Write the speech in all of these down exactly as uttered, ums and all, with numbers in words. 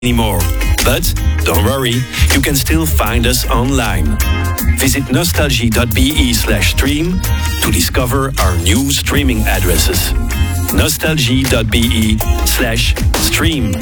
anymore. But don't worry, you can still find us online. Visit nostalgie.be slash stream to discover our new streaming addresses. nostalgie.be slash stream.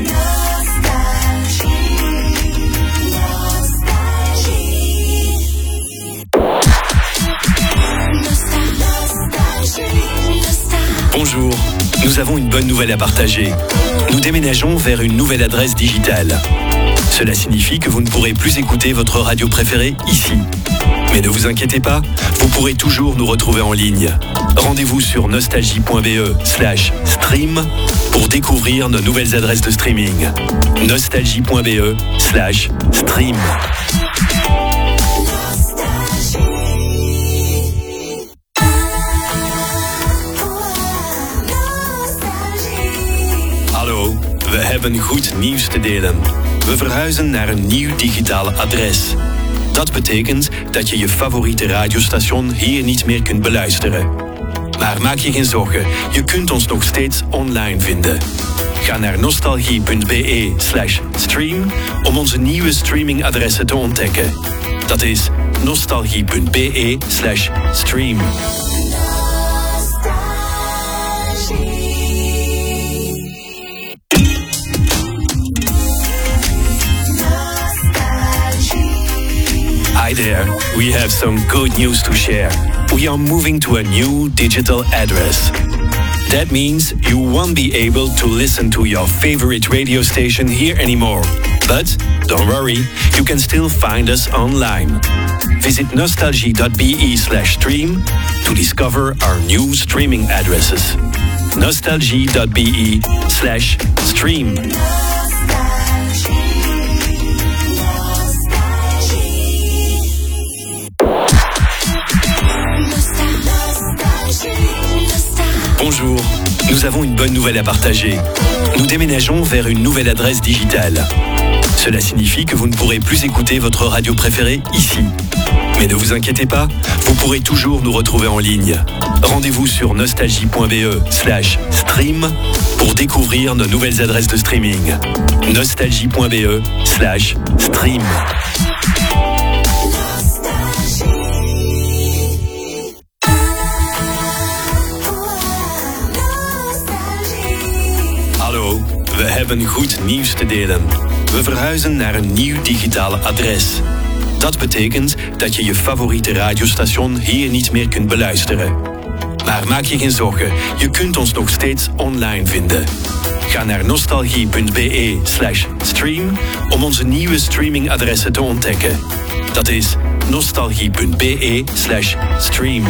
Bonjour, nous avons une bonne nouvelle à partager. Nous déménageons vers une nouvelle adresse digitale. Cela signifie que vous ne pourrez plus écouter votre radio préférée ici. Mais ne vous inquiétez pas, vous pourrez toujours nous retrouver en ligne. Rendez-vous sur nostalgie.be slash stream pour découvrir nos nouvelles adresses de streaming. nostalgie.be slash stream. Hallo, we hebben goed nieuws te delen. We verhuizen naar een nieuw digitaal adres. Dat betekent dat je je favoriete radiostation hier niet meer kunt beluisteren. Maar maak je geen zorgen, je kunt ons nog steeds online vinden. Ga naar nostalgie.be slash stream om onze nieuwe streamingadressen te ontdekken. Dat is nostalgie.be slash stream. Hi there, we have some good news to share. We are moving to a new digital address. That means you won't be able to listen to your favorite radio station here anymore. But don't worry, you can still find us online. Visit nostalgie.be slash stream to discover our new streaming addresses. nostalgie.be slash stream. Bonjour, nous avons une bonne nouvelle à partager. Nous déménageons vers une nouvelle adresse digitale. Cela signifie que vous ne pourrez plus écouter votre radio préférée ici. Mais ne vous inquiétez pas, vous pourrez toujours nous retrouver en ligne. Rendez-vous sur nostalgie.be slash stream pour découvrir nos nouvelles adresses de streaming. nostalgie.be slash stream. Hallo, we hebben goed nieuws te delen. We verhuizen naar een nieuw digitaal adres. Dat betekent dat je je favoriete radiostation hier niet meer kunt beluisteren. Maar maak je geen zorgen, je kunt ons nog steeds online vinden. Ga naar nostalgie.be slash stream om onze nieuwe streamingadressen te ontdekken. Dat is nostalgie.be slash stream.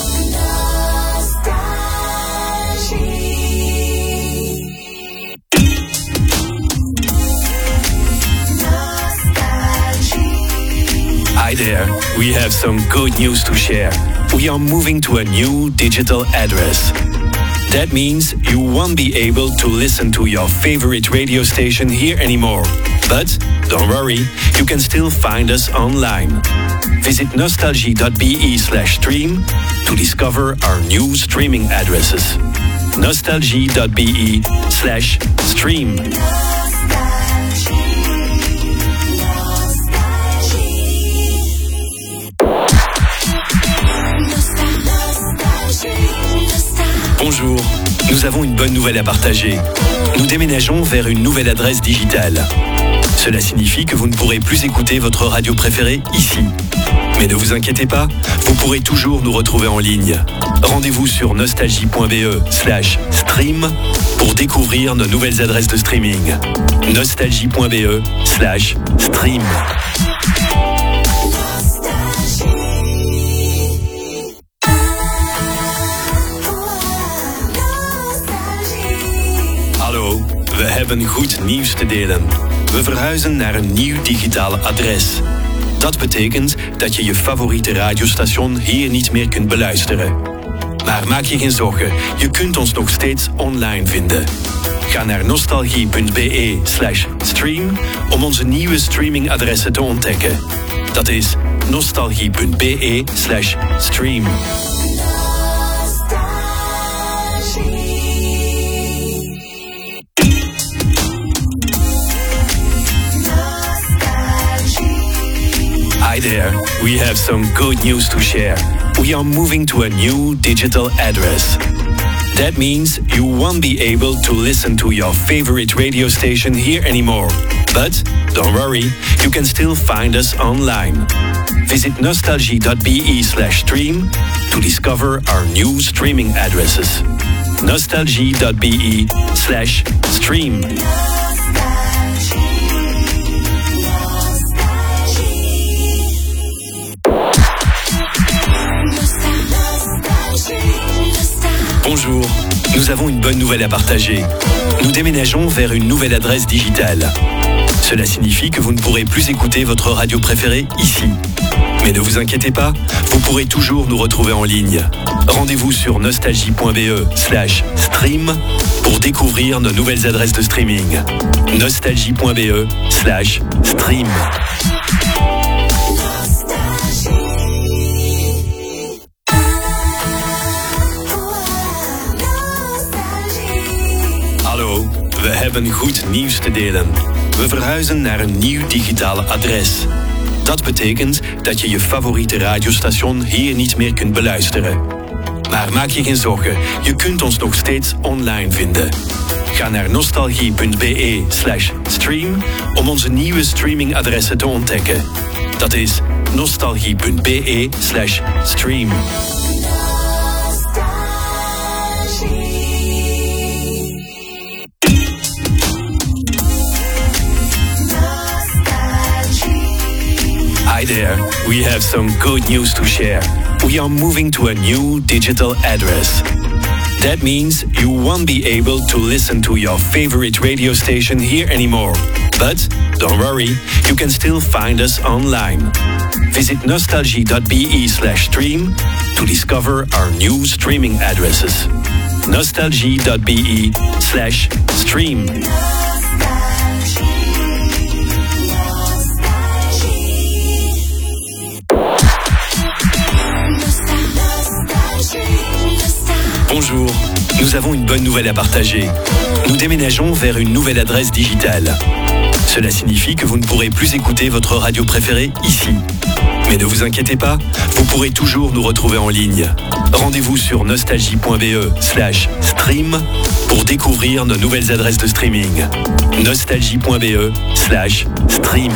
Hi there, we have some good news to share. We are moving to a new digital address. That means you won't be able to listen to your favorite radio station here anymore. But don't worry, you can still find us online. Visit nostalgie.be slash stream to discover our new streaming addresses. nostalgie.be slash stream. Bonjour, nous avons une bonne nouvelle à partager. Nous déménageons vers une nouvelle adresse digitale. Cela signifie que vous ne pourrez plus écouter votre radio préférée ici. Mais ne vous inquiétez pas, vous pourrez toujours nous retrouver en ligne. Rendez-vous sur nostalgie.be slash stream pour découvrir nos nouvelles adresses de streaming. nostalgie.be slash stream. Hallo, we hebben goed nieuws te delen. We verhuizen naar een nieuw digitaal adres. Dat betekent dat je je favoriete radiostation hier niet meer kunt beluisteren. Maar maak je geen zorgen, je kunt ons nog steeds online vinden. Ga naar nostalgie.be slash stream om onze nieuwe streamingadressen te ontdekken. Dat is nostalgie.be slash stream. there, we have some good news to share. We are moving to a new digital address. That means you won't be able to listen to your favorite radio station here anymore. But don't worry, you can still find us online. Visit nostalgie.be slash stream to discover our new streaming addresses. nostalgie.be slash stream. Bonjour, nous avons une bonne nouvelle à partager. Nous déménageons vers une nouvelle adresse digitale. Cela signifie que vous ne pourrez plus écouter votre radio préférée ici. Mais ne vous inquiétez pas, vous pourrez toujours nous retrouver en ligne. Rendez-vous sur nostalgie.be slash stream pour découvrir nos nouvelles adresses de streaming. nostalgie.be slash stream. Hallo, we hebben goed nieuws te delen. We verhuizen naar een nieuw digitale adres. Dat betekent dat je je favoriete radiostation hier niet meer kunt beluisteren. Maar maak je geen zorgen, je kunt ons nog steeds online vinden. Ga naar nostalgie.be slash stream om onze nieuwe streamingadressen te ontdekken. Dat is nostalgie.be slash stream. Hi there, we have some good news to share. We are moving to a new digital address. That means you won't be able to listen to your favorite radio station here anymore. But don't worry, you can still find us online. Visit nostalgie.be slash stream to discover our new streaming addresses. nostalgie.be slash stream. Bonjour, nous avons une bonne nouvelle à partager. Nous déménageons vers une nouvelle adresse digitale. Cela signifie que vous ne pourrez plus écouter votre radio préférée ici. Mais ne vous inquiétez pas, vous pourrez toujours nous retrouver en ligne. Rendez-vous sur nostalgie.be slash stream pour découvrir nos nouvelles adresses de streaming. nostalgie.be slash stream.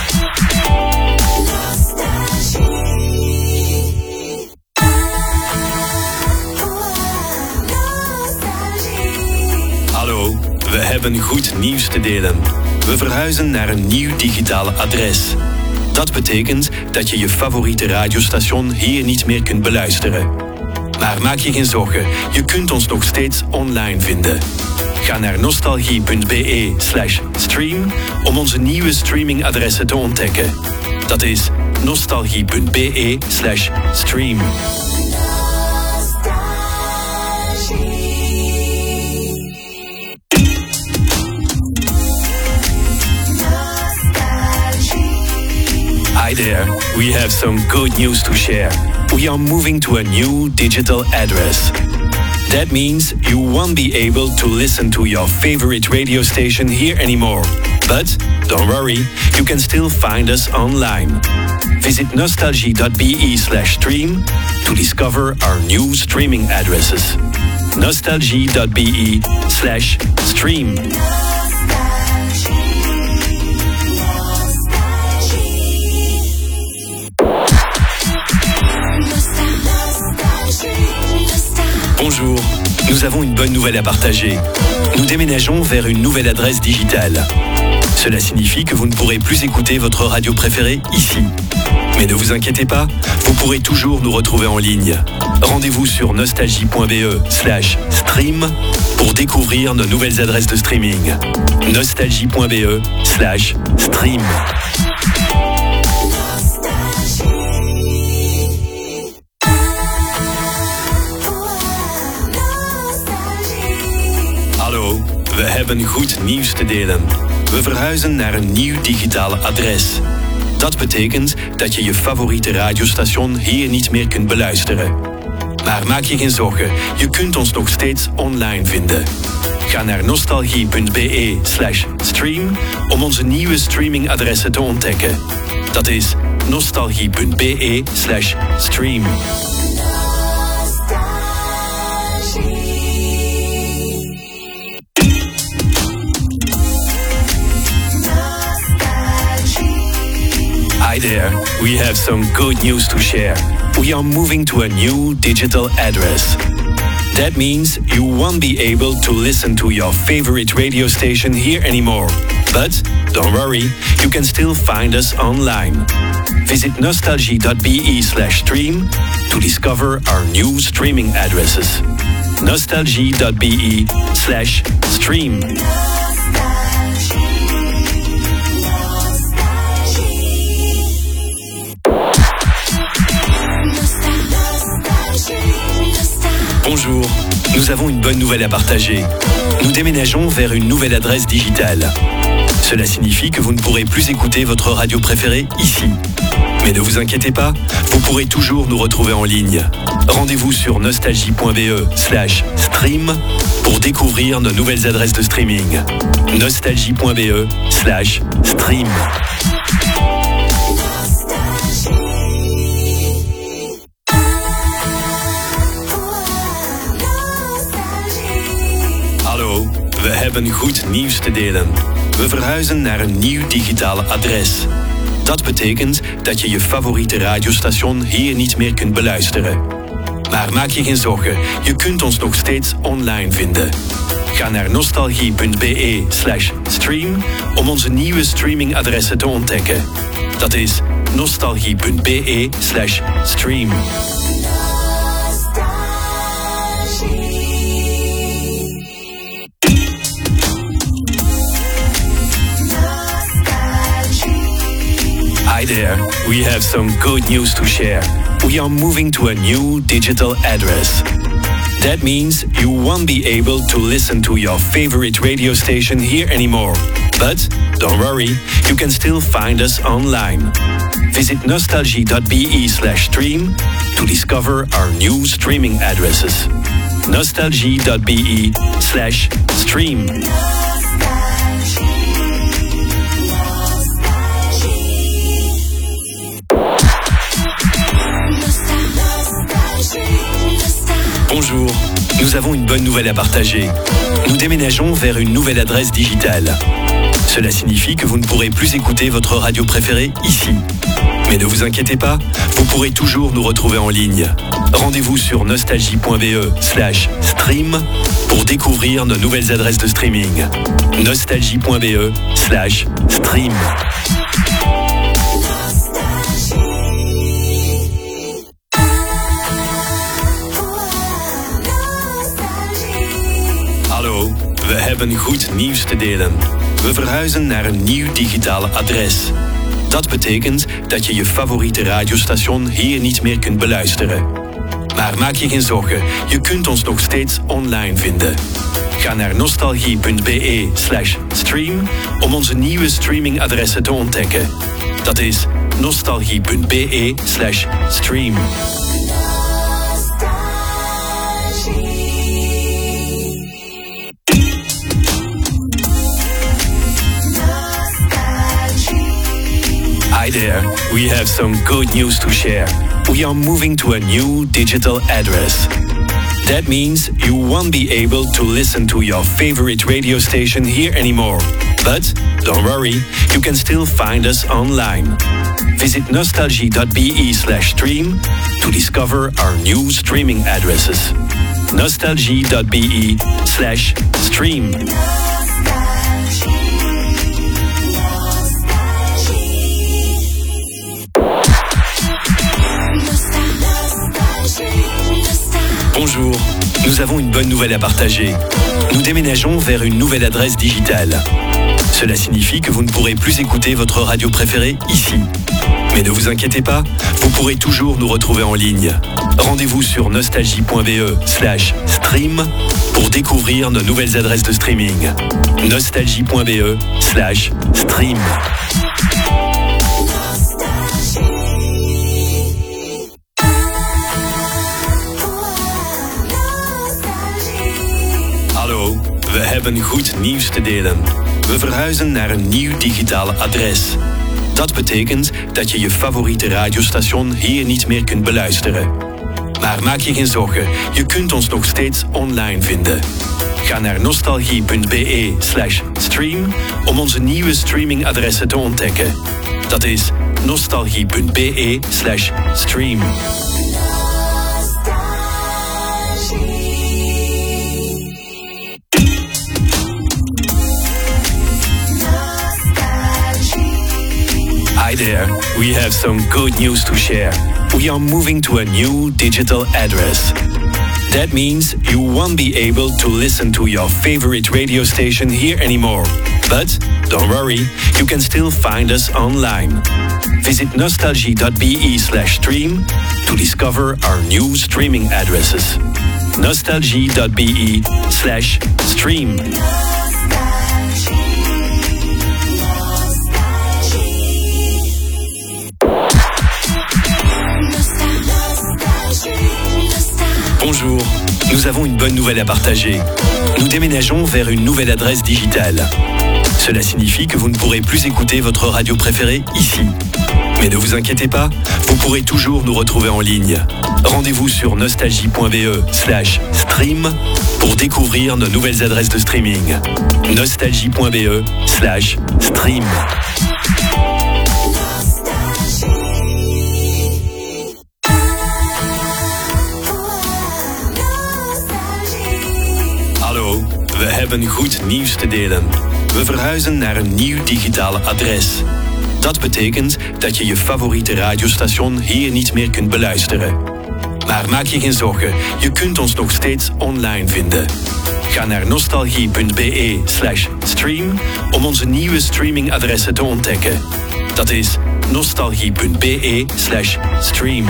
Hallo, we hebben goed nieuws te delen. We verhuizen naar een nieuw digitale adres. Dat betekent dat je je favoriete radiostation hier niet meer kunt beluisteren. Maar maak je geen zorgen, je kunt ons nog steeds online vinden. Ga naar nostalgie.be slash stream om onze nieuwe streamingadressen te ontdekken. Dat is nostalgie.be slash stream. Hi there, we have some good news to share. We are moving to a new digital address. That means you won't be able to listen to your favorite radio station here anymore. But don't worry, you can still find us online. Visit nostalgie.be slash stream to discover our new streaming addresses. nostalgie.be slash stream. Bonjour, nous avons une bonne nouvelle à partager. Nous déménageons vers une nouvelle adresse digitale. Cela signifie que vous ne pourrez plus écouter votre radio préférée ici. Mais ne vous inquiétez pas, vous pourrez toujours nous retrouver en ligne. Rendez-vous sur nostalgie.be slash stream pour découvrir nos nouvelles adresses de streaming. nostalgie.be slash stream. Hallo, we hebben goed nieuws te delen. We verhuizen naar een nieuw digitale adres. Dat betekent dat je je favoriete radiostation hier niet meer kunt beluisteren. Maar maak je geen zorgen, je kunt ons nog steeds online vinden. Ga naar nostalgie.be slash stream om onze nieuwe streamingadressen te ontdekken. Dat is nostalgie.be slash stream. Hi there, we have some good news to share. We are moving to a new digital address. That means you won't be able to listen to your favorite radio station here anymore. But don't worry, you can still find us online. Visit nostalgie.be slash stream to discover our new streaming addresses. nostalgie.be slash stream. Bonjour, nous avons une bonne nouvelle à partager. Nous déménageons vers une nouvelle adresse digitale. Cela signifie que vous ne pourrez plus écouter votre radio préférée ici. Mais ne vous inquiétez pas, vous pourrez toujours nous retrouver en ligne. Rendez-vous sur nostalgie.be slash stream pour découvrir nos nouvelles adresses de streaming. nostalgie.be slash stream. Hallo, we hebben goed nieuws te delen. We verhuizen naar een nieuw digitaal adres. Dat betekent dat je je favoriete radiostation hier niet meer kunt beluisteren. Maar maak je geen zorgen, je kunt ons nog steeds online vinden. Ga naar nostalgie.be slash stream om onze nieuwe streamingadressen te ontdekken. Dat is nostalgie.be slash stream. Hi there, we have some good news to share. We are moving to a new digital address. That means you won't be able to listen to your favorite radio station here anymore. But don't worry, you can still find us online. Visit nostalgie.be slash stream to discover our new streaming addresses. nostalgie.be slash stream. Bonjour, nous avons une bonne nouvelle à partager. Nous déménageons vers une nouvelle adresse digitale. Cela signifie que vous ne pourrez plus écouter votre radio préférée ici. Mais ne vous inquiétez pas, vous pourrez toujours nous retrouver en ligne. Rendez-vous sur nostalgie.be slash stream pour découvrir nos nouvelles adresses de streaming. nostalgie.be slash stream. Hallo, we hebben goed nieuws te delen. We verhuizen naar een nieuw digitaal adres. Dat betekent dat je je favoriete radiostation hier niet meer kunt beluisteren. Maar maak je geen zorgen, je kunt ons nog steeds online vinden. Ga naar nostalgie.be slash stream om onze nieuwe streamingadressen te ontdekken. Dat is nostalgie.be slash stream. Hi there, we have some good news to share. We are moving to a new digital address. That means you won't be able to listen to your favorite radio station here anymore. But don't worry, you can still find us online. Visit nostalgie.be slash stream to discover our new streaming addresses. nostalgie.be slash stream. Bonjour, nous avons une bonne nouvelle à partager. Nous déménageons vers une nouvelle adresse digitale. Cela signifie que vous ne pourrez plus écouter votre radio préférée ici. Mais ne vous inquiétez pas, vous pourrez toujours nous retrouver en ligne. Rendez-vous sur nostalgie.be slash stream pour découvrir nos nouvelles adresses de streaming. nostalgie.be slash stream. Hallo, we hebben goed nieuws te delen. We verhuizen naar een nieuw digitaal adres. Dat betekent dat je je favoriete radiostation hier niet meer kunt beluisteren. Maar maak je geen zorgen, je kunt ons nog steeds online vinden. Ga naar nostalgie.be slash stream om onze nieuwe streamingadressen te ontdekken. Dat is nostalgie.be slash stream. Hi there, we have some good news to share. We are moving to a new digital address. That means you won't be able to listen to your favorite radio station here anymore. But don't worry, you can still find us online. Visit nostalgie.be slash stream to discover our new streaming addresses. nostalgie.be slash stream. Bonjour, nous avons une bonne nouvelle à partager. Nous déménageons vers une nouvelle adresse digitale. Cela signifie que vous ne pourrez plus écouter votre radio préférée ici. Mais ne vous inquiétez pas, vous pourrez toujours nous retrouver en ligne. Rendez-vous sur nostalgie.be slash stream pour découvrir nos nouvelles adresses de streaming. nostalgie.be slash stream. Hallo, we hebben goed nieuws te delen. We verhuizen naar een nieuw digitaal adres. Dat betekent dat je je favoriete radiostation hier niet meer kunt beluisteren. Maar maak je geen zorgen, je kunt ons nog steeds online vinden. Ga naar nostalgie.be slash stream om onze nieuwe streamingadressen te ontdekken. Dat is nostalgie.be slash stream.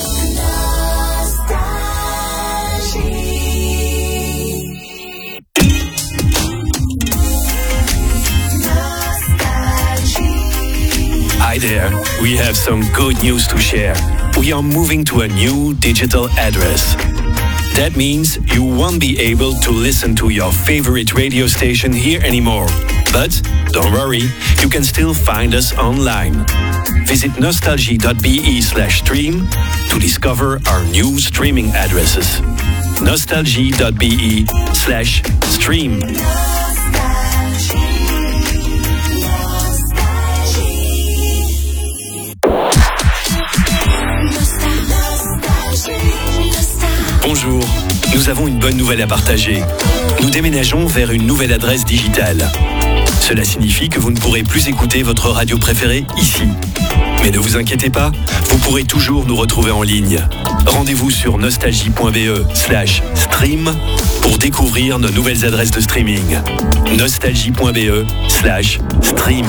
Hi there, we have some good news to share. We are moving to a new digital address. That means you won't be able to listen to your favorite radio station here anymore. But don't worry, you can still find us online. Visit nostalgie.be slash stream to discover our new streaming addresses. nostalgie.be slash stream. Bonjour, nous avons une bonne nouvelle à partager. Nous déménageons vers une nouvelle adresse digitale. Cela signifie que vous ne pourrez plus écouter votre radio préférée ici. Mais ne vous inquiétez pas, vous pourrez toujours nous retrouver en ligne. Rendez-vous sur nostalgie.be slash stream pour découvrir nos nouvelles adresses de streaming. nostalgie.be slash stream.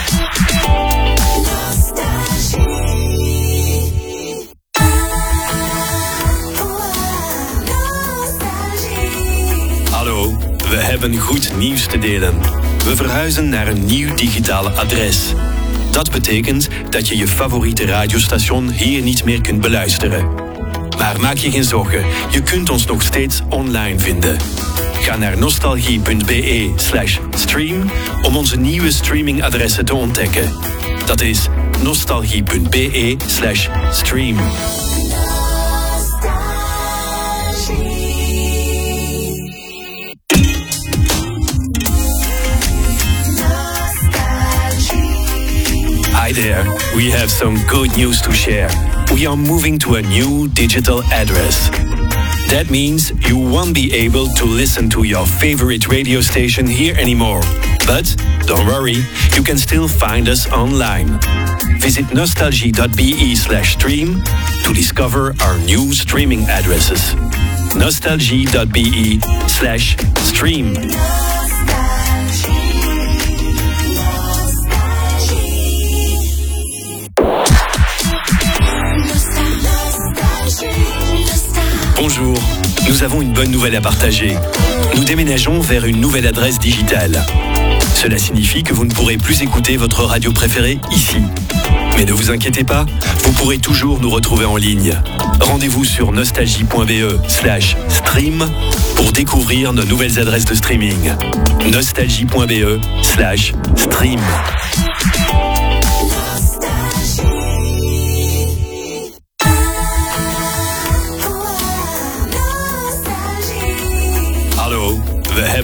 Hallo, we hebben goed nieuws te delen. We verhuizen naar een nieuw digitaal adres. Dat betekent dat je je favoriete radiostation hier niet meer kunt beluisteren. Maar maak je geen zorgen, je kunt ons nog steeds online vinden. Ga naar nostalgie.be slash stream om onze nieuwe streamingadressen te ontdekken. Dat is nostalgie.be slash stream. Hi there, we have some good news to share. We are moving to a new digital address. That means you won't be able to listen to your favorite radio station here anymore. But don't worry, you can still find us online. Visit nostalgie.be slash stream to discover our new streaming addresses. nostalgie.be slash stream. Bonjour, nous avons une bonne nouvelle à partager. Nous déménageons vers une nouvelle adresse digitale. Cela signifie que vous ne pourrez plus écouter votre radio préférée ici. Mais ne vous inquiétez pas, vous pourrez toujours nous retrouver en ligne. Rendez-vous sur nostalgie.be slash stream pour découvrir nos nouvelles adresses de streaming. nostalgie.be slash stream.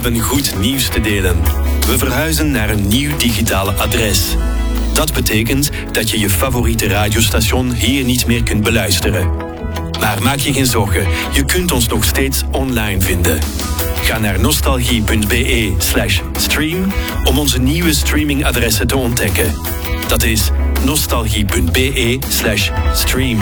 hebben goed nieuws te delen. We verhuizen naar een nieuw digitaal adres. Dat betekent dat je je favoriete radiostation hier niet meer kunt beluisteren. Maar maak je geen zorgen, je kunt ons nog steeds online vinden. Ga naar nostalgie.be slash stream om onze nieuwe streamingadressen te ontdekken. Dat is nostalgie.be slash stream.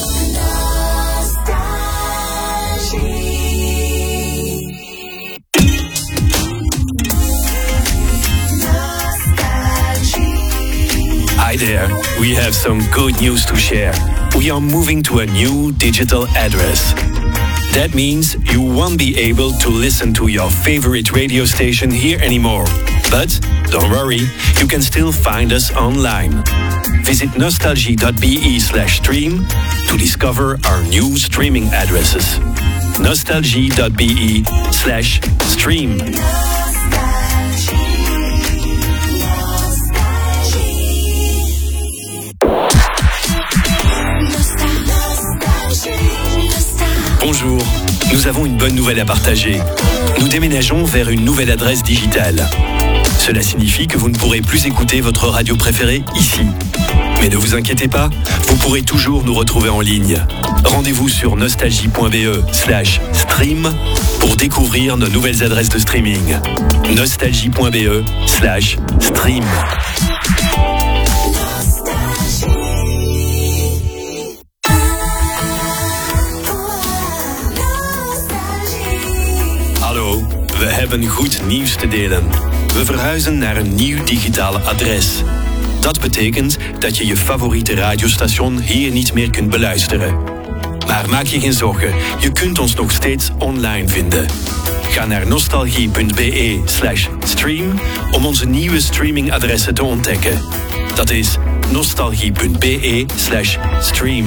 Hi there, we have some good news to share. We are moving to a new digital address. That means you won't be able to listen to your favorite radio station here anymore. But don't worry, you can still find us online. Visit nostalgie.be slash stream to discover our new streaming addresses. nostalgie.be slash stream. Bonjour, nous avons une bonne nouvelle à partager. Nous déménageons vers une nouvelle adresse digitale. Cela signifie que vous ne pourrez plus écouter votre radio préférée ici. Mais ne vous inquiétez pas, vous pourrez toujours nous retrouver en ligne. Rendez-vous sur nostalgie.be slash stream pour découvrir nos nouvelles adresses de streaming. nostalgie.be slash stream. Hallo, we hebben goed nieuws te delen. We verhuizen naar een nieuw digitaal adres. Dat betekent dat je je favoriete radiostation hier niet meer kunt beluisteren. Maar maak je geen zorgen, je kunt ons nog steeds online vinden. Ga naar nostalgie.be slash stream om onze nieuwe streamingadressen te ontdekken. Dat is nostalgie.be slash stream.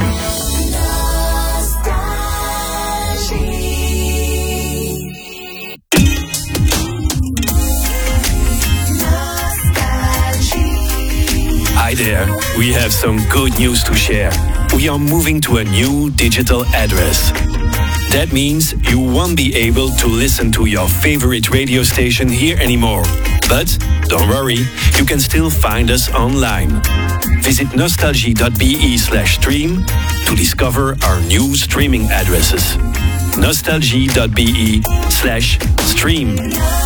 Hi there, we have some good news to share. We are moving to a new digital address. That means you won't be able to listen to your favorite radio station here anymore. But don't worry, you can still find us online. Visit nostalgie.be slash stream to discover our new streaming addresses. nostalgie.be slash stream.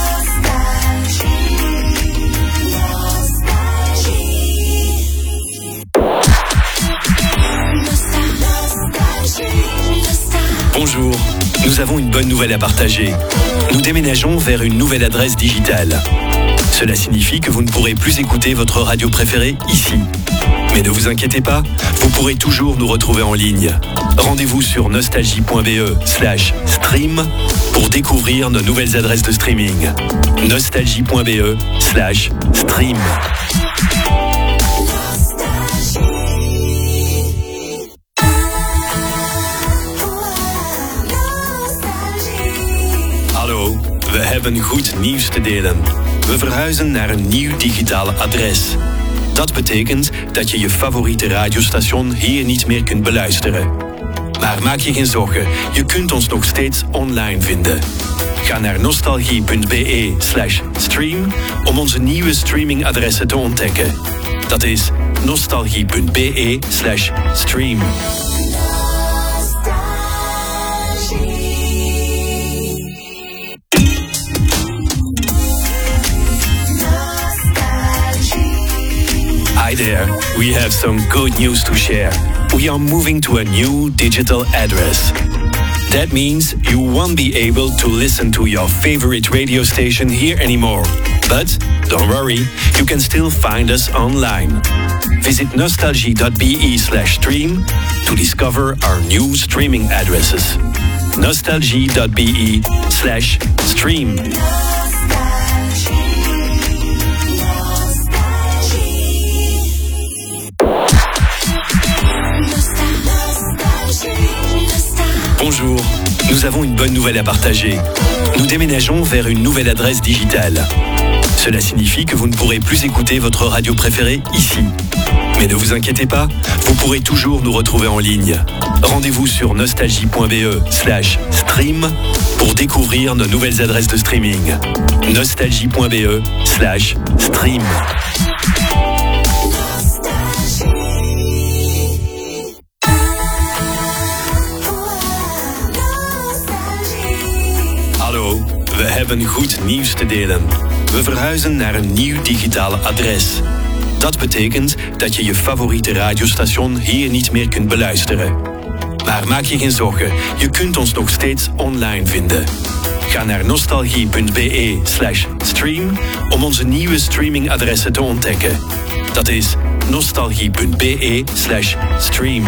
Bonjour, nous avons une bonne nouvelle à partager. Nous déménageons vers une nouvelle adresse digitale. Cela signifie que vous ne pourrez plus écouter votre radio préférée ici. Mais ne vous inquiétez pas, vous pourrez toujours nous retrouver en ligne. Rendez-vous sur nostalgie.be slash stream pour découvrir nos nouvelles adresses de streaming. nostalgie.be slash stream. Hallo, we hebben goed nieuws te delen. We verhuizen naar een nieuw digitaal adres. Dat betekent dat je je favoriete radiostation hier niet meer kunt beluisteren. Maar maak je geen zorgen, je kunt ons nog steeds online vinden. Ga naar nostalgie.be slash stream om onze nieuwe streamingadressen te ontdekken. Dat is nostalgie.be slash stream. Hi there, we have some good news to share. We are moving to a new digital address. That means you won't be able to listen to your favorite radio station here anymore. But don't worry, you can still find us online. Visit nostalgie.be slash stream to discover our new streaming addresses. nostalgie.be slash stream. Bonjour, nous avons une bonne nouvelle à partager. Nous déménageons vers une nouvelle adresse digitale. Cela signifie que vous ne pourrez plus écouter votre radio préférée ici. Mais ne vous inquiétez pas, vous pourrez toujours nous retrouver en ligne. Rendez-vous sur nostalgie.be slash stream pour découvrir nos nouvelles adresses de streaming. nostalgie.be slash stream. Hallo, we hebben goed nieuws te delen. We verhuizen naar een nieuw digitaal adres. Dat betekent dat je je favoriete radiostation hier niet meer kunt beluisteren. Maar maak je geen zorgen, je kunt ons nog steeds online vinden. Ga naar nostalgie.be slash stream om onze nieuwe streamingadressen te ontdekken. Dat is nostalgie.be slash stream.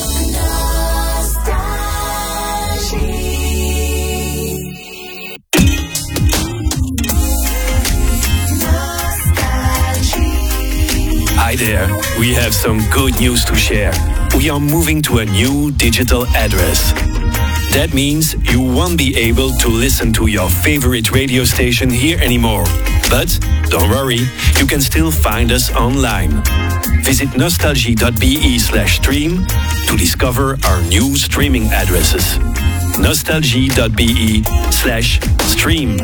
Hi there, we have some good news to share. We are moving to a new digital address. That means you won't be able to listen to your favorite radio station here anymore. But don't worry, you can still find us online. Visit nostalgie.be slash stream to discover our new streaming addresses. nostalgie.be slash stream.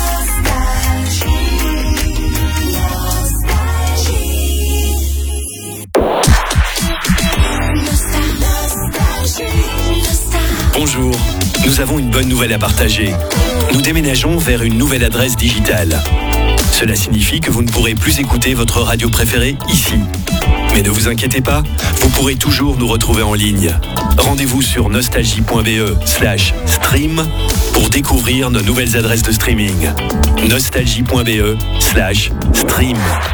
Bonjour, nous avons une bonne nouvelle à partager. Nous déménageons vers une nouvelle adresse digitale. Cela signifie que vous ne pourrez plus écouter votre radio préférée ici. Mais ne vous inquiétez pas, vous pourrez toujours nous retrouver en ligne. Rendez-vous sur nostalgie.be slash stream pour découvrir nos nouvelles adresses de streaming. nostalgie.be slash stream.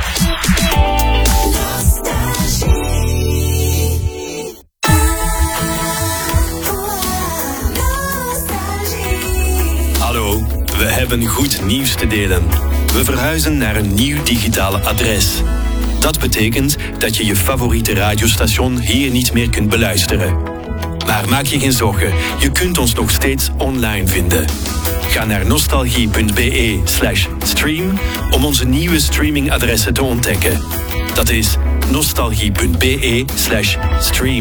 Hallo, we hebben goed nieuws te delen. We verhuizen naar een nieuw digitaal adres. Dat betekent dat je je favoriete radiostation hier niet meer kunt beluisteren. Maar maak je geen zorgen, je kunt ons nog steeds online vinden. Ga naar nostalgie.be slash stream om onze nieuwe streamingadressen te ontdekken. Dat is nostalgie.be slash stream.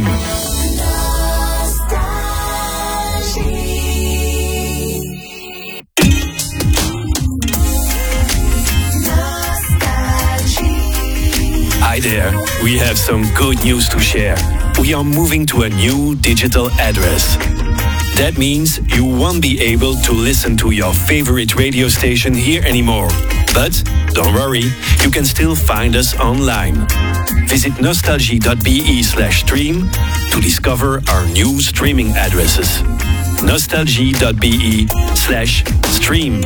Hi there, we have some good news to share. We are moving to a new digital address. That means you won't be able to listen to your favorite radio station here anymore. But don't worry, you can still find us online. Visit nostalgie.be slash stream to discover our new streaming addresses. nostalgie.be slash stream.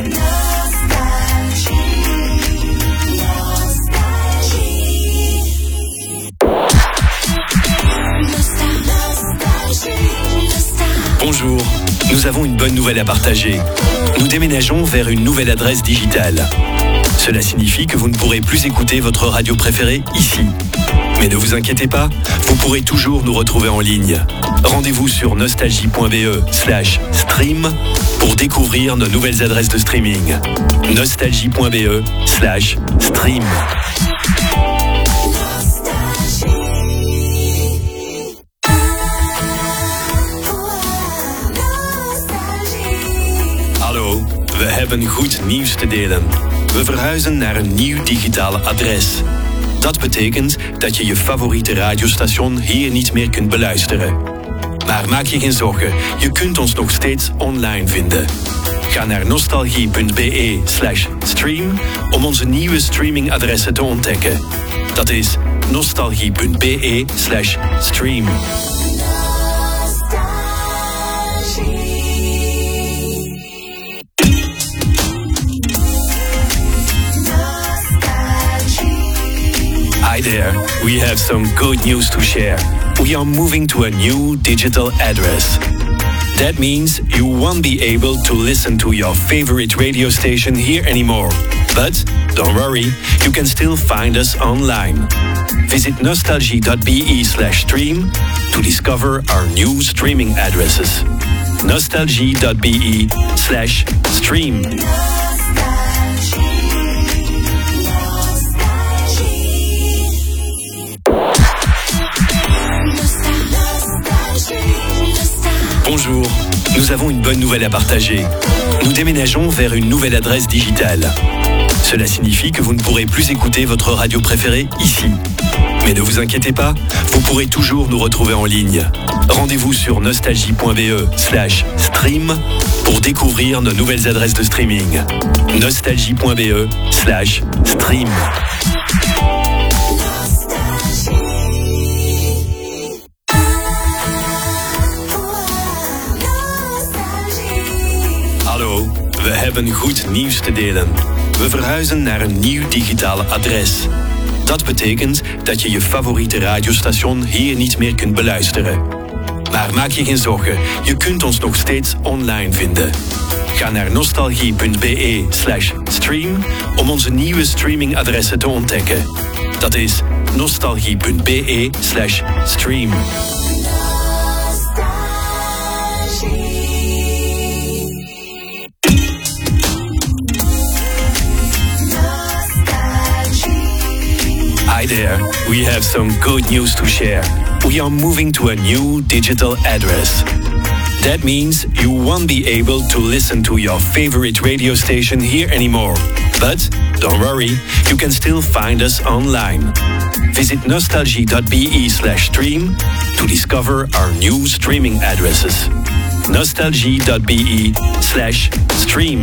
Bonjour, nous avons une bonne nouvelle à partager. Nous déménageons vers une nouvelle adresse digitale. Cela signifie que vous ne pourrez plus écouter votre radio préférée ici. Mais ne vous inquiétez pas, vous pourrez toujours nous retrouver en ligne. Rendez-vous sur nostalgie.be slash stream pour découvrir nos nouvelles adresses de streaming. nostalgie.be slash stream. Hallo, we hebben goed nieuws te delen. We verhuizen naar een nieuw digitaal adres. Dat betekent dat je je favoriete radiostation hier niet meer kunt beluisteren. Maar maak je geen zorgen, je kunt ons nog steeds online vinden. Ga naar nostalgie.be slash stream om onze nieuwe streamingadressen te ontdekken. Dat is nostalgie.be slash stream. Hi there, we have some good news to share. We are moving to a new digital address. That means you won't be able to listen to your favorite radio station here anymore. But don't worry, you can still find us online. Visit nostalgie.be slash stream to discover our new streaming addresses. nostalgie.be slash stream. Bonjour, nous avons une bonne nouvelle à partager. Nous déménageons vers une nouvelle adresse digitale. Cela signifie que vous ne pourrez plus écouter votre radio préférée ici. Mais ne vous inquiétez pas, vous pourrez toujours nous retrouver en ligne. Rendez-vous sur nostalgie.be slash stream pour découvrir nos nouvelles adresses de streaming. nostalgie.be slash stream. Hallo, we hebben goed nieuws te delen. We verhuizen naar een nieuw digitaal adres. Dat betekent dat je je favoriete radiostation hier niet meer kunt beluisteren. Maar maak je geen zorgen, je kunt ons nog steeds online vinden. Ga naar nostalgie.be slash stream om onze nieuwe streamingadressen te ontdekken. Dat is nostalgie.be slash stream. Hi there, we have some good news to share. We are moving to a new digital address. That means you won't be able to listen to your favorite radio station here anymore. But don't worry, you can still find us online. Visit nostalgie.be slash stream to discover our new streaming addresses. nostalgie.be slash stream.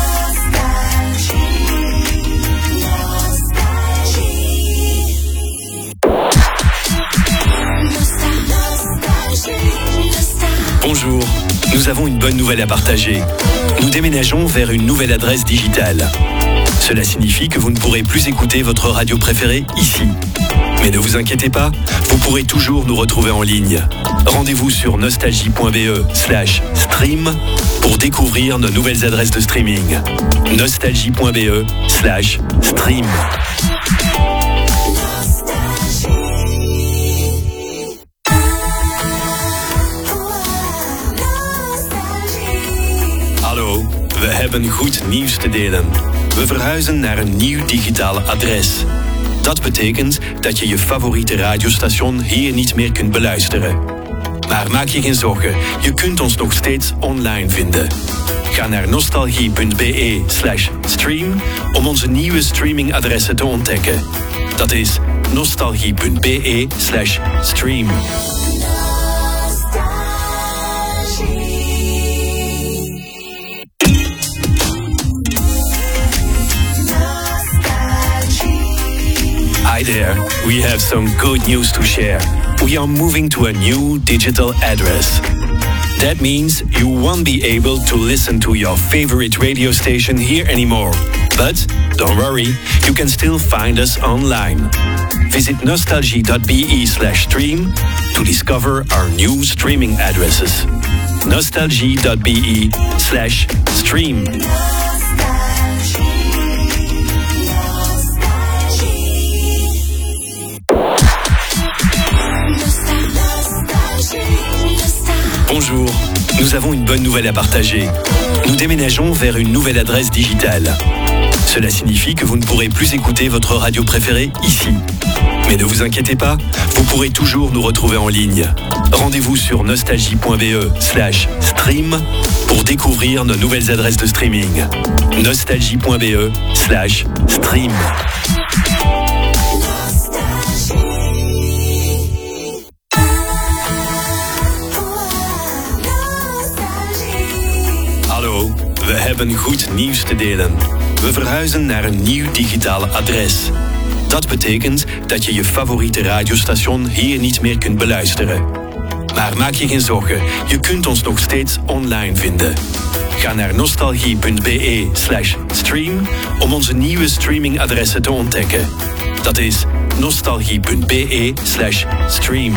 Bonjour, nous avons une bonne nouvelle à partager. Nous déménageons vers une nouvelle adresse digitale. Cela signifie que vous ne pourrez plus écouter votre radio préférée ici. Mais ne vous inquiétez pas, vous pourrez toujours nous retrouver en ligne. Rendez-vous sur nostalgie.be slash stream pour découvrir nos nouvelles adresses de streaming. nostalgie.be slash stream. Hallo, we hebben goed nieuws te delen. We verhuizen naar een nieuw digitaal adres. Dat betekent dat je je favoriete radiostation hier niet meer kunt beluisteren. Maar maak je geen zorgen, je kunt ons nog steeds online vinden. Ga naar nostalgie.be slash stream om onze nieuwe streamingadressen te ontdekken. Dat is nostalgie.be slash stream. Hi there, we have some good news to share. We are moving to a new digital address. That means you won't be able to listen to your favorite radio station here anymore. But don't worry, you can still find us online. Visit nostalgie.be slash stream to discover our new streaming addresses. nostalgie.be slash stream. Bonjour, nous avons une bonne nouvelle à partager. Nous déménageons vers une nouvelle adresse digitale. Cela signifie que vous ne pourrez plus écouter votre radio préférée ici. Mais ne vous inquiétez pas, vous pourrez toujours nous retrouver en ligne. Rendez-vous sur nostalgie.be slash stream pour découvrir nos nouvelles adresses de streaming. nostalgie.be slash stream. Hallo, we hebben goed nieuws te delen. We verhuizen naar een nieuw digitaal adres. Dat betekent dat je je favoriete radiostation hier niet meer kunt beluisteren. Maar maak je geen zorgen, je kunt ons nog steeds online vinden. Ga naar nostalgie.be slash stream om onze nieuwe streamingadressen te ontdekken. Dat is nostalgie.be slash stream.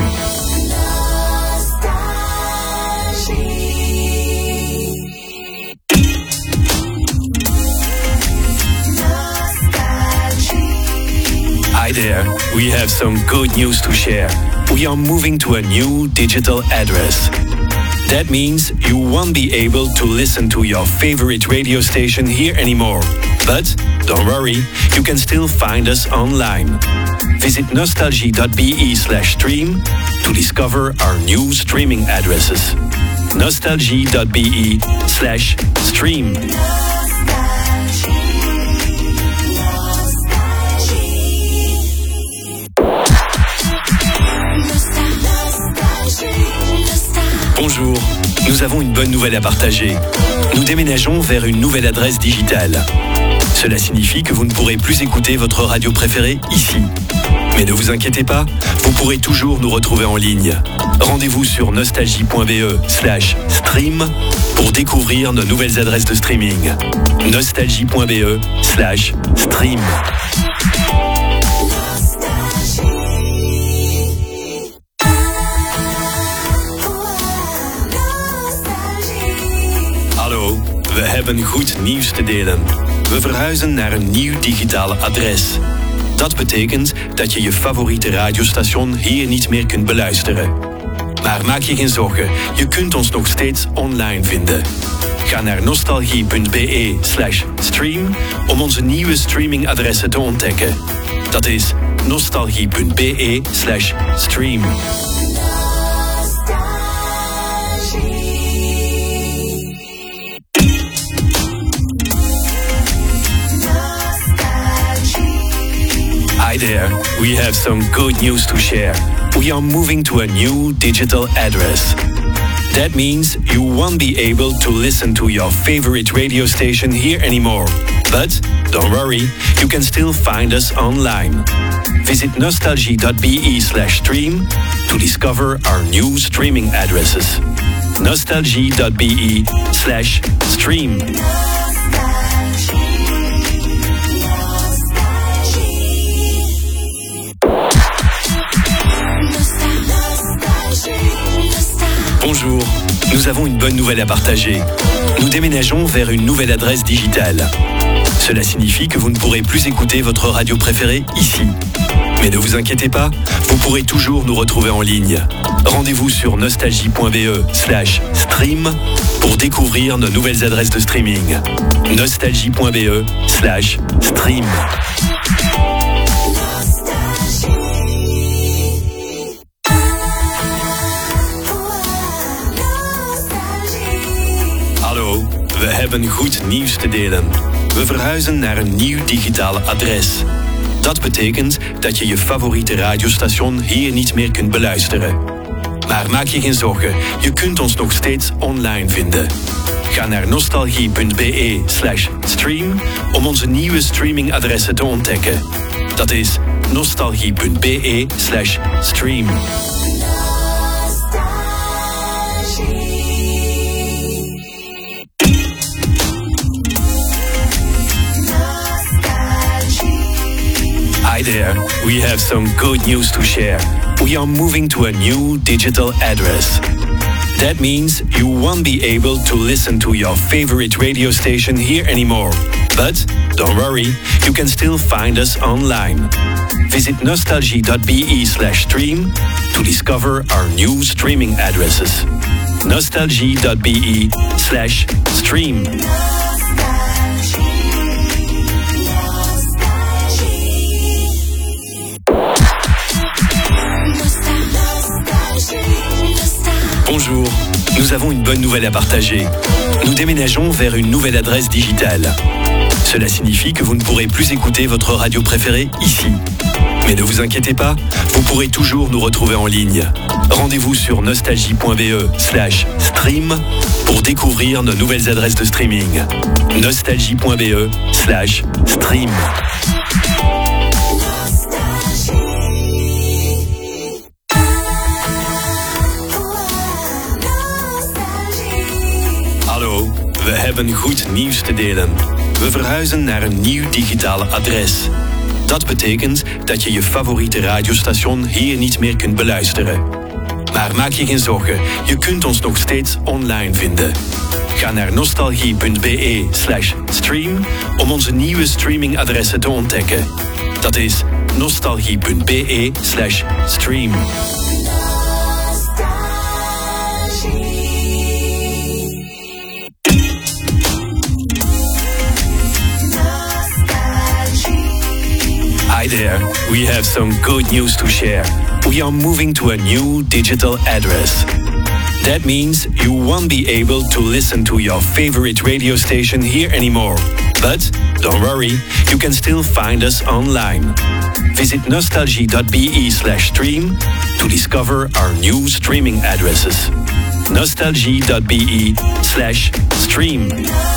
Hi there, we have some good news to share. We are moving to a new digital address. That means you won't be able to listen to your favorite radio station here anymore. But don't worry, you can still find us online. Visit nostalgie.be slash stream to discover our new streaming addresses. nostalgie.be slash stream. Bonjour, nous avons une bonne nouvelle à partager. Nous déménageons vers une nouvelle adresse digitale. Cela signifie que vous ne pourrez plus écouter votre radio préférée ici. Mais ne vous inquiétez pas, vous pourrez toujours nous retrouver en ligne. Rendez-vous sur nostalgie.be slash stream pour découvrir nos nouvelles adresses de streaming. nostalgie.be slash stream. Hallo, we hebben goed nieuws te delen. We verhuizen naar een nieuw digitaal adres. Dat betekent dat je je favoriete radiostation hier niet meer kunt beluisteren. Maar maak je geen zorgen, je kunt ons nog steeds online vinden. Ga naar nostalgie.be slash stream om onze nieuwe streamingadressen te ontdekken. Dat is nostalgie.be slash stream. Hi there, we have some good news to share. We are moving to a new digital address. That means you won't be able to listen to your favorite radio station here anymore. But don't worry, you can still find us online. Visit nostalgie.be slash stream to discover our new streaming addresses. nostalgie.be slash stream. Bonjour, nous avons une bonne nouvelle à partager. Nous déménageons vers une nouvelle adresse digitale. Cela signifie que vous ne pourrez plus écouter votre radio préférée ici. Mais ne vous inquiétez pas, vous pourrez toujours nous retrouver en ligne. Rendez-vous sur nostalgie.be slash stream pour découvrir nos nouvelles adresses de streaming. nostalgie.be slash stream. Hallo, we hebben goed nieuws te delen. We verhuizen naar een nieuw digitaal adres. Dat betekent dat je je favoriete radiostation hier niet meer kunt beluisteren. Maar maak je geen zorgen, je kunt ons nog steeds online vinden. Ga naar nostalgie.be slash stream om onze nieuwe streamingadressen te ontdekken. Dat is nostalgie.be slash stream. Hi there, we have some good news to share. We are moving to a new digital address. That means you won't be able to listen to your favorite radio station here anymore. But don't worry, you can still find us online. Visit nostalgie.be slash stream to discover our new streaming addresses. nostalgie.be slash stream. Bonjour, nous avons une bonne nouvelle à partager. Nous déménageons vers une nouvelle adresse digitale. Cela signifie que vous ne pourrez plus écouter votre radio préférée ici. Mais ne vous inquiétez pas, vous pourrez toujours nous retrouver en ligne. Rendez-vous sur nostalgie.be slash stream pour découvrir nos nouvelles adresses de streaming. nostalgie.be slash stream. Hallo, we hebben goed nieuws te delen. We verhuizen naar een nieuw digitaal adres. Dat betekent dat je je favoriete radiostation hier niet meer kunt beluisteren. Maar maak je geen zorgen, je kunt ons nog steeds online vinden. Ga naar nostalgie.be slash stream om onze nieuwe streamingadressen te ontdekken. Dat is nostalgie.be slash stream. Hi there, we have some good news to share. We are moving to a new digital address. That means you won't be able to listen to your favorite radio station here anymore. But don't worry, you can still find us online. Visit nostalgie.be slash stream to discover our new streaming addresses. nostalgie.be slash stream.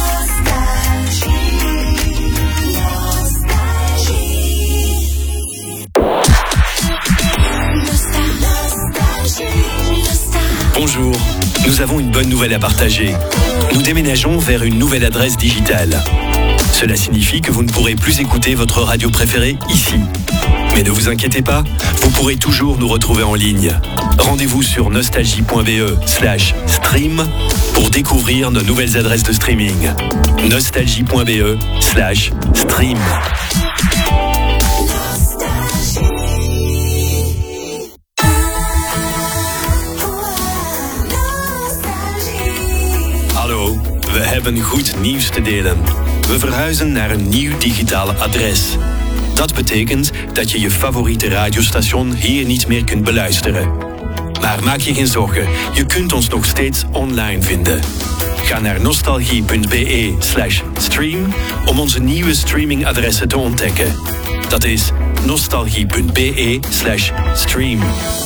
Bonjour, nous avons une bonne nouvelle à partager. Nous déménageons vers une nouvelle adresse digitale. Cela signifie que vous ne pourrez plus écouter votre radio préférée ici. Mais ne vous inquiétez pas, vous pourrez toujours nous retrouver en ligne. Rendez-vous sur nostalgie.be slash stream pour découvrir nos nouvelles adresses de streaming. nostalgie.be slash stream. Hallo, we hebben goed nieuws te delen. We verhuizen naar een nieuw digitaal adres. Dat betekent dat je je favoriete radiostation hier niet meer kunt beluisteren. Maar maak je geen zorgen, je kunt ons nog steeds online vinden. Ga naar nostalgie.be slash stream om onze nieuwe streamingadressen te ontdekken. Dat is nostalgie.be slash stream.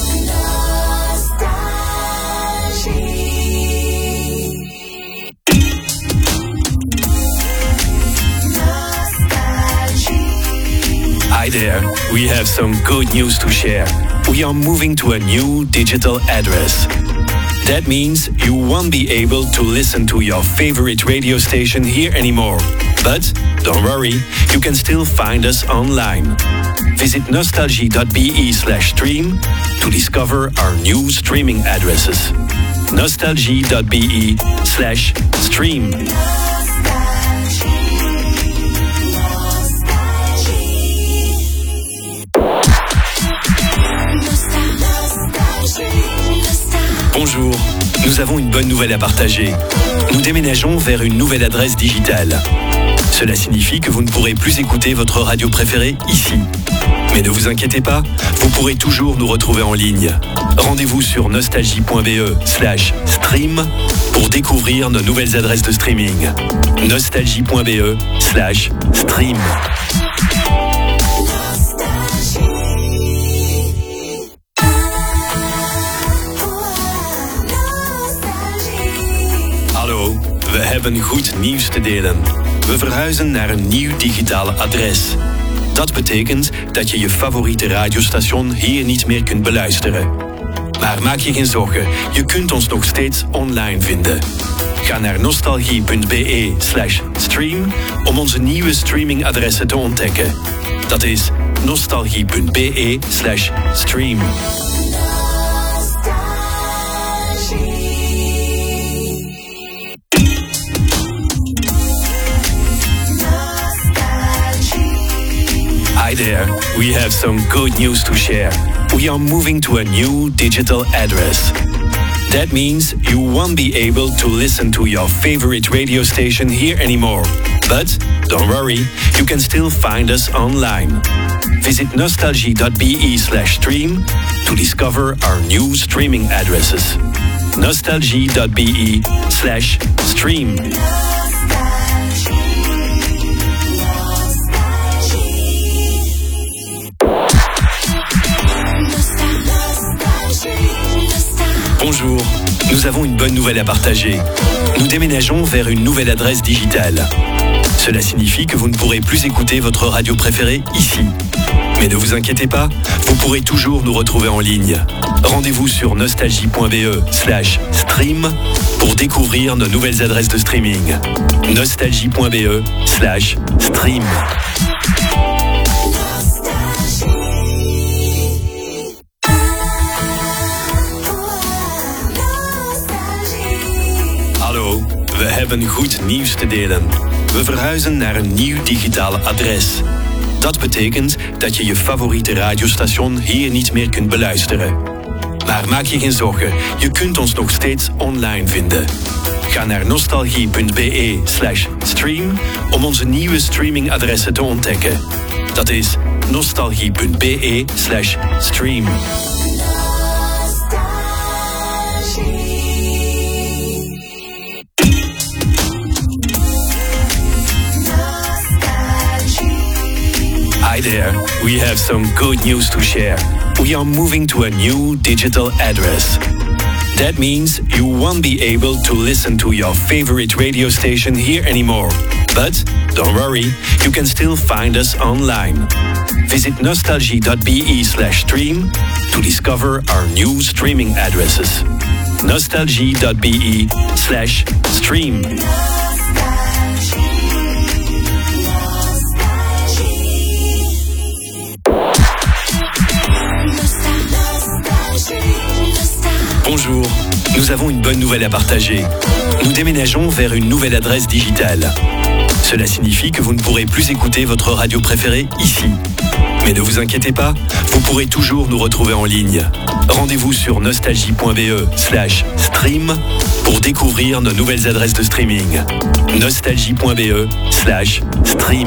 Hi there, we have some good news to share. We are moving to a new digital address. That means you won't be able to listen to your favorite radio station here anymore. But don't worry, you can still find us online. Visit nostalgie.be slash stream to discover our new streaming addresses. nostalgie.be slash stream. Bonjour, nous avons une bonne nouvelle à partager. Nous déménageons vers une nouvelle adresse digitale. Cela signifie que vous ne pourrez plus écouter votre radio préférée ici. Mais ne vous inquiétez pas, vous pourrez toujours nous retrouver en ligne. Rendez-vous sur nostalgie.be slash stream pour découvrir nos nouvelles adresses de streaming. nostalgie.be slash stream. Hallo, we hebben goed nieuws te delen. We verhuizen naar een nieuw digitaal adres. Dat betekent dat je je favoriete radiostation hier niet meer kunt beluisteren. Maar maak je geen zorgen, je kunt ons nog steeds online vinden. Ga naar nostalgie.be slash stream om onze nieuwe streamingadressen te ontdekken. Dat is nostalgie.be slash stream. Hi there, we have some good news to share. We are moving to a new digital address. That means you won't be able to listen to your favorite radio station here anymore. But don't worry, you can still find us online. Visit nostalgie.be slash stream to discover our new streaming addresses. nostalgie.be slash stream. Bonjour, nous avons une bonne nouvelle à partager. Nous déménageons vers une nouvelle adresse digitale. Cela signifie que vous ne pourrez plus écouter votre radio préférée ici. Mais ne vous inquiétez pas, vous pourrez toujours nous retrouver en ligne. Rendez-vous sur nostalgie.be slash stream pour découvrir nos nouvelles adresses de streaming. nostalgie.be slash stream. Hallo, we hebben goed nieuws te delen. We verhuizen naar een nieuw digitaal adres. Dat betekent dat je je favoriete radiostation hier niet meer kunt beluisteren. Maar maak je geen zorgen, je kunt ons nog steeds online vinden. Ga naar nostalgie.be slash stream om onze nieuwe streamingadressen te ontdekken. Dat is nostalgie.be slash stream. Nostalgie. there, we have some good news to share. We are moving to a new digital address. That means you won't be able to listen to your favorite radio station here anymore. But don't worry, you can still find us online. Visit nostalgie.be slash stream to discover our new streaming addresses. nostalgie.be slash stream. Bonjour, nous avons une bonne nouvelle à partager. Nous déménageons vers une nouvelle adresse digitale. Cela signifie que vous ne pourrez plus écouter votre radio préférée ici. Mais ne vous inquiétez pas, vous pourrez toujours nous retrouver en ligne. Rendez-vous sur nostalgie.be slash stream pour découvrir nos nouvelles adresses de streaming. nostalgie.be slash stream.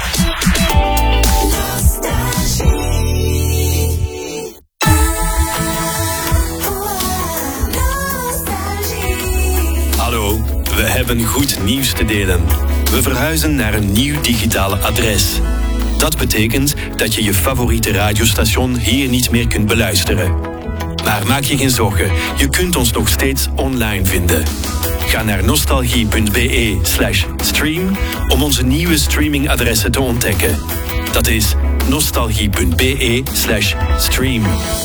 Hallo, we hebben goed nieuws te delen. We verhuizen naar een nieuw digitaal adres. Dat betekent dat je je favoriete radiostation hier niet meer kunt beluisteren. Maar maak je geen zorgen, je kunt ons nog steeds online vinden. Ga naar nostalgie.be slash stream om onze nieuwe streamingadressen te ontdekken. Dat is nostalgie.be slash stream.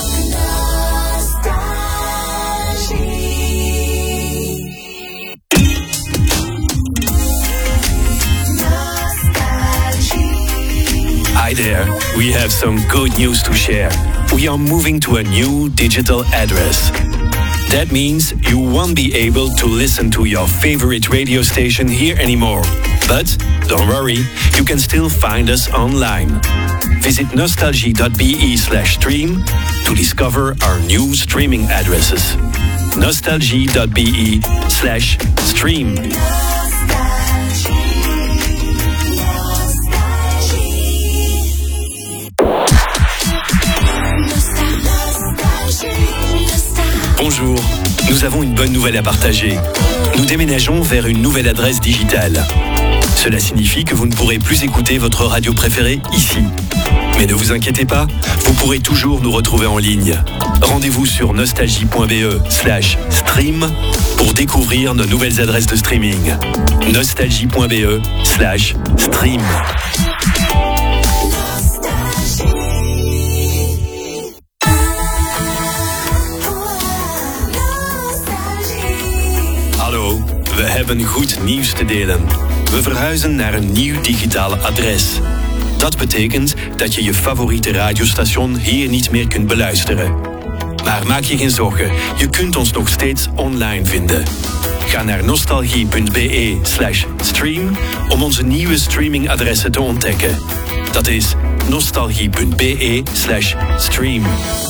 Hi there, we have some good news to share. We are moving to a new digital address. That means you won't be able to listen to your favorite radio station here anymore. But don't worry, you can still find us online. Visit nostalgie.be slash stream to discover our new streaming addresses. nostalgie.be slash stream. Bonjour, nous avons une bonne nouvelle à partager. Nous déménageons vers une nouvelle adresse digitale. Cela signifie que vous ne pourrez plus écouter votre radio préférée ici. Mais ne vous inquiétez pas, vous pourrez toujours nous retrouver en ligne. Rendez-vous sur nostalgie.be slash stream pour découvrir nos nouvelles adresses de streaming. nostalgie.be slash stream. Hallo, we hebben goed nieuws te delen. We verhuizen naar een nieuw digitaal adres. Dat betekent dat je je favoriete radiostation hier niet meer kunt beluisteren. Maar maak je geen zorgen, je kunt ons nog steeds online vinden. Ga naar nostalgie.be slash stream om onze nieuwe streamingadressen te ontdekken. Dat is nostalgie.be slash stream.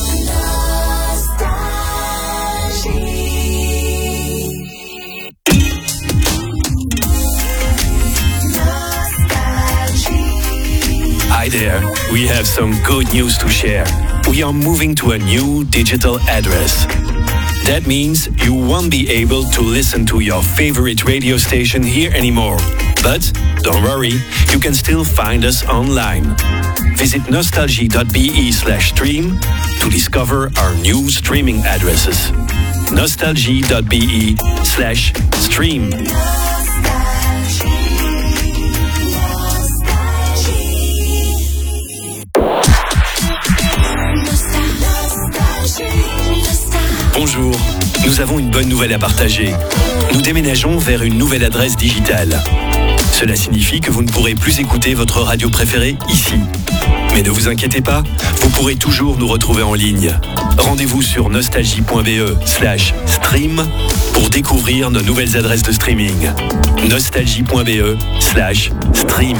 Hi there, we have some good news to share. We are moving to a new digital address. That means you won't be able to listen to your favorite radio station here anymore. But don't worry, you can still find us online. Visit nostalgie.be slash stream to discover our new streaming addresses. nostalgie.be slash stream. Bonjour, nous avons une bonne nouvelle à partager. Nous déménageons vers une nouvelle adresse digitale. Cela signifie que vous ne pourrez plus écouter votre radio préférée ici. Mais ne vous inquiétez pas, vous pourrez toujours nous retrouver en ligne. Rendez-vous sur nostalgie.be slash stream pour découvrir nos nouvelles adresses de streaming. nostalgie.be slash stream.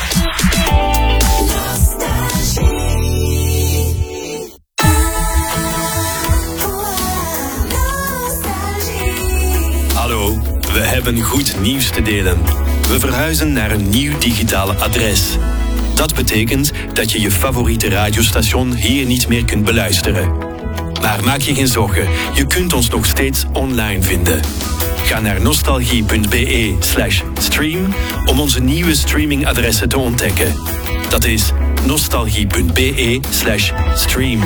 Hallo, we hebben goed nieuws te delen. We verhuizen naar een nieuw digitaal adres. Dat betekent dat je je favoriete radiostation hier niet meer kunt beluisteren. Maar maak je geen zorgen, je kunt ons nog steeds online vinden. Ga naar nostalgie.be slash stream om onze nieuwe streamingadressen te ontdekken. Dat is nostalgie.be slash stream.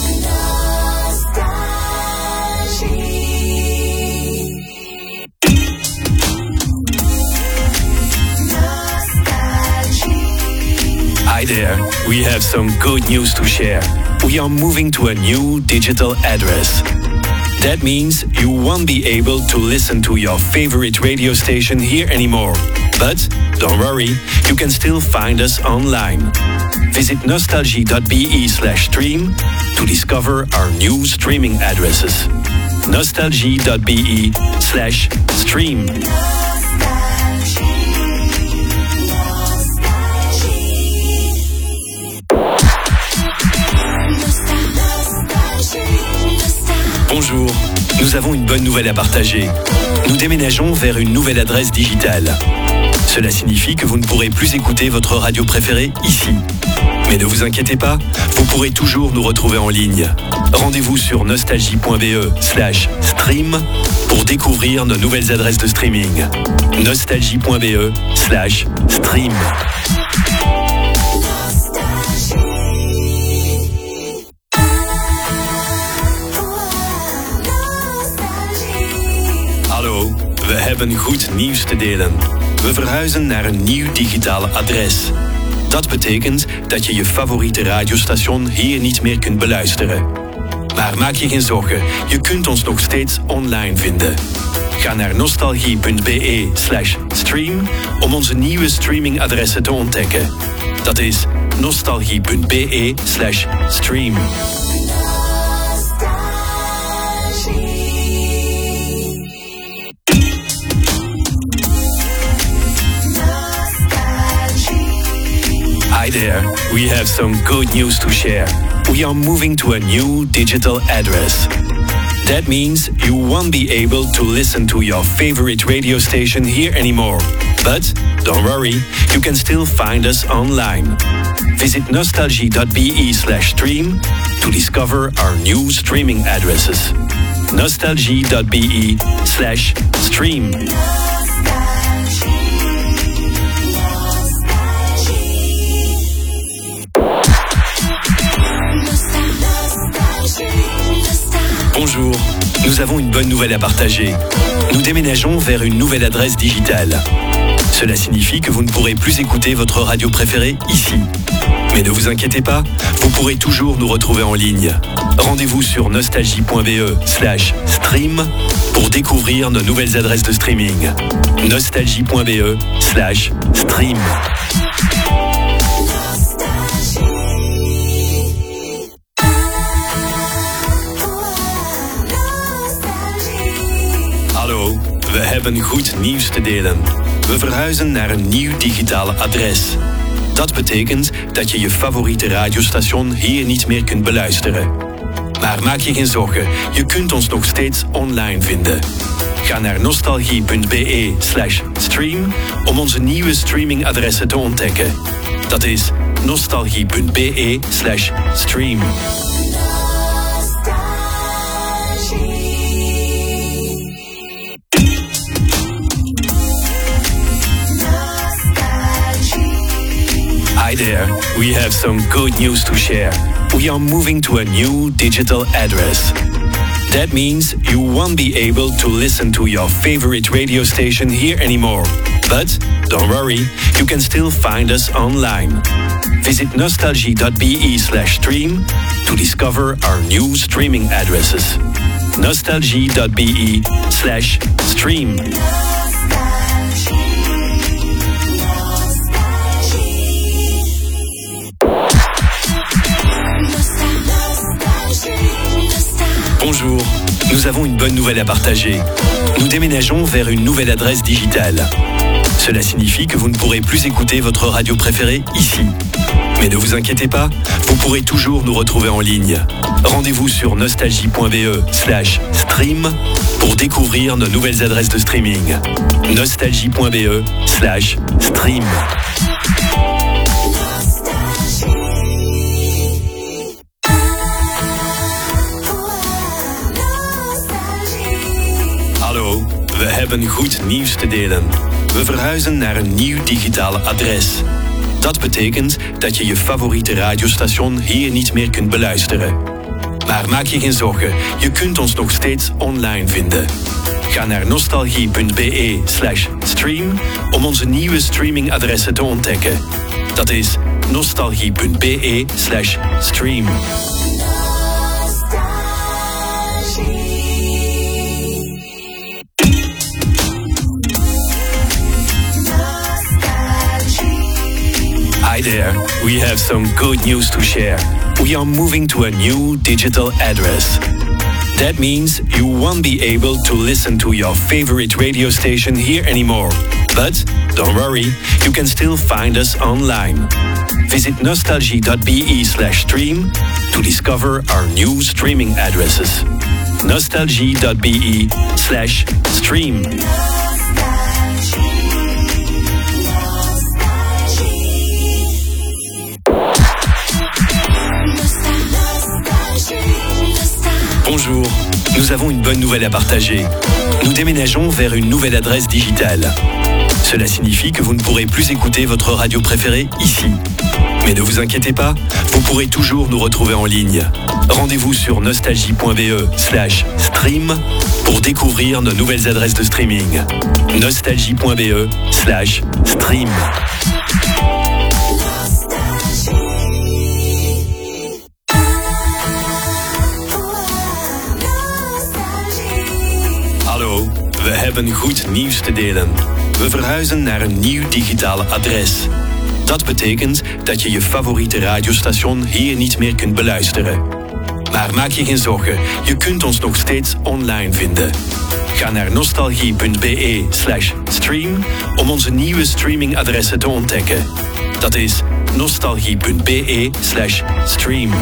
Hi there, we have some good news to share. We are moving to a new digital address. That means you won't be able to listen to your favorite radio station here anymore. But don't worry, you can still find us online. Visit nostalgie.be slash stream to discover our new streaming addresses. nostalgie.be slash stream. Bonjour, nous avons une bonne nouvelle à partager. Nous déménageons vers une nouvelle adresse digitale. Cela signifie que vous ne pourrez plus écouter votre radio préférée ici. Mais ne vous inquiétez pas, vous pourrez toujours nous retrouver en ligne. Rendez-vous sur nostalgie.be slash stream pour découvrir nos nouvelles adresses de streaming. nostalgie.be slash stream. Hallo, we hebben goed nieuws te delen. We verhuizen naar een nieuw digitaal adres. Dat betekent dat je je favoriete radiostation hier niet meer kunt beluisteren. Maar maak je geen zorgen, je kunt ons nog steeds online vinden. Ga naar nostalgie.be slash stream om onze nieuwe streamingadressen te ontdekken. Dat is nostalgie.be slash stream. Hi there, we have some good news to share. We are moving to a new digital address. That means you won't be able to listen to your favorite radio station here anymore. But don't worry, you can still find us online. Visit nostalgie.be slash stream to discover our new streaming addresses. nostalgie.be slash stream. Bonjour, nous avons une bonne nouvelle à partager. Nous déménageons vers une nouvelle adresse digitale. Cela signifie que vous ne pourrez plus écouter votre radio préférée ici. Mais ne vous inquiétez pas, vous pourrez toujours nous retrouver en ligne. Rendez-vous sur nostalgie.be slash stream pour découvrir nos nouvelles adresses de streaming. nostalgie.be slash stream. Hallo, we hebben goed nieuws te delen. We verhuizen naar een nieuw digitaal adres. Dat betekent dat je je favoriete radiostation hier niet meer kunt beluisteren. Maar maak je geen zorgen, je kunt ons nog steeds online vinden. Ga naar nostalgie.be slash stream om onze nieuwe streamingadressen te ontdekken. Dat is nostalgie.be slash stream. Hi there, we have some good news to share. We are moving to a new digital address. That means you won't be able to listen to your favorite radio station here anymore. But don't worry, you can still find us online. Visit nostalgie.be slash stream to discover our new streaming addresses. nostalgie.be slash stream. Bonjour, nous avons une bonne nouvelle à partager. Nous déménageons vers une nouvelle adresse digitale. Cela signifie que vous ne pourrez plus écouter votre radio préférée ici. Mais ne vous inquiétez pas, vous pourrez toujours nous retrouver en ligne. Rendez-vous sur nostalgie.be slash stream pour découvrir nos nouvelles adresses de streaming. nostalgie.be slash stream. Hallo, we hebben goed nieuws te delen. We verhuizen naar een nieuw digitaal adres. Dat betekent dat je je favoriete radiostation hier niet meer kunt beluisteren. Maar maak je geen zorgen, je kunt ons nog steeds online vinden. Ga naar nostalgie.be slash stream om onze nieuwe streamingadressen te ontdekken. Dat is nostalgie.be slash stream. Hi there, we have some good news to share. We are moving to a new digital address. That means you won't be able to listen to your favorite radio station here anymore. But don't worry, you can still find us online. Visit nostalgie.be slash stream to discover our new streaming addresses. nostalgie.be slash stream. Bonjour, nous avons une bonne nouvelle à partager. Nous déménageons vers une nouvelle adresse digitale. Cela signifie que vous ne pourrez plus écouter votre radio préférée ici. Mais ne vous inquiétez pas, vous pourrez toujours nous retrouver en ligne. Rendez-vous sur nostalgie.be slash stream pour découvrir nos nouvelles adresses de streaming. nostalgie.be slash stream. Hallo, we hebben goed nieuws te delen. We verhuizen naar een nieuw digitaal adres. Dat betekent dat je je favoriete radiostation hier niet meer kunt beluisteren. Maar maak je geen zorgen, je kunt ons nog steeds online vinden. Ga naar nostalgie.be slash stream om onze nieuwe streamingadressen te ontdekken. Dat is nostalgie.be slash stream.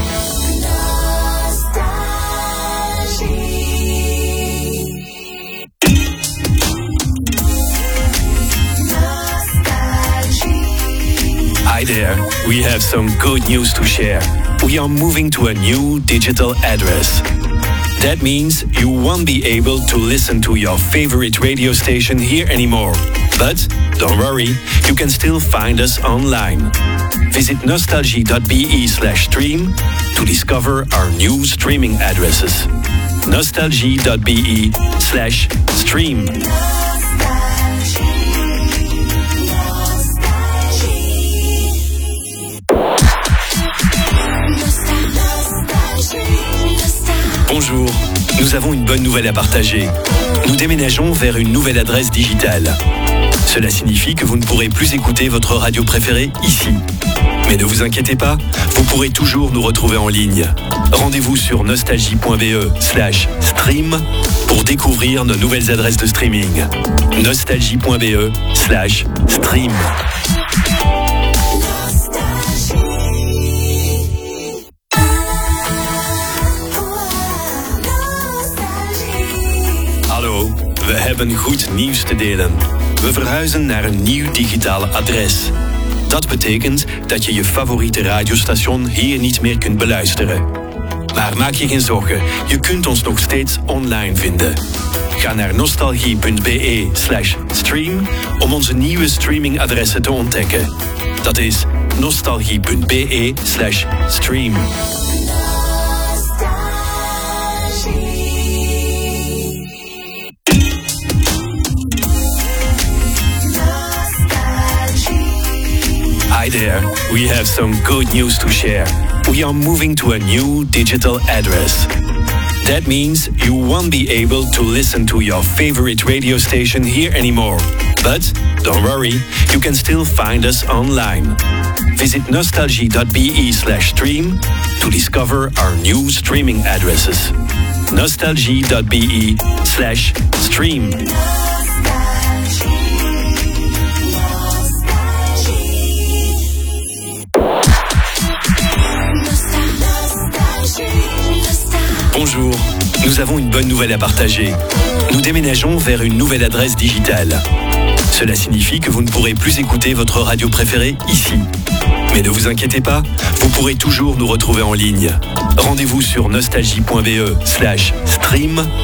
Hi there, we have some good news to share. We are moving to a new digital address. That means you won't be able to listen to your favorite radio station here anymore. But don't worry, you can still find us online. Visit nostalgie.be slash stream to discover our new streaming addresses. nostalgie.be slash stream. Bonjour, nous avons une bonne nouvelle à partager. Nous déménageons vers une nouvelle adresse digitale. Cela signifie que vous ne pourrez plus écouter votre radio préférée ici. Mais ne vous inquiétez pas, vous pourrez toujours nous retrouver en ligne. Rendez-vous sur nostalgie.be slash stream pour découvrir nos nouvelles adresses de streaming. nostalgie.be slash stream. Hallo, we hebben goed nieuws te delen. We verhuizen naar een nieuw digitaal adres. Dat betekent dat je je favoriete radiostation hier niet meer kunt beluisteren. Maar maak je geen zorgen, je kunt ons nog steeds online vinden. Ga naar nostalgie.be slash stream om onze nieuwe streamingadressen te ontdekken. Dat is nostalgie.be slash stream. Hi there, we have some good news to share. We are moving to a new digital address. That means you won't be able to listen to your favorite radio station here anymore. But don't worry, you can still find us online. Visit nostalgie.be slash stream to discover our new streaming addresses. nostalgie.be slash stream. Bonjour, nous avons une bonne nouvelle à partager. Nous déménageons vers une nouvelle adresse digitale. Cela signifie que vous ne pourrez plus écouter votre radio préférée ici. Mais ne vous inquiétez pas, vous pourrez toujours nous retrouver en ligne. Rendez-vous sur nostalgie.be slash stream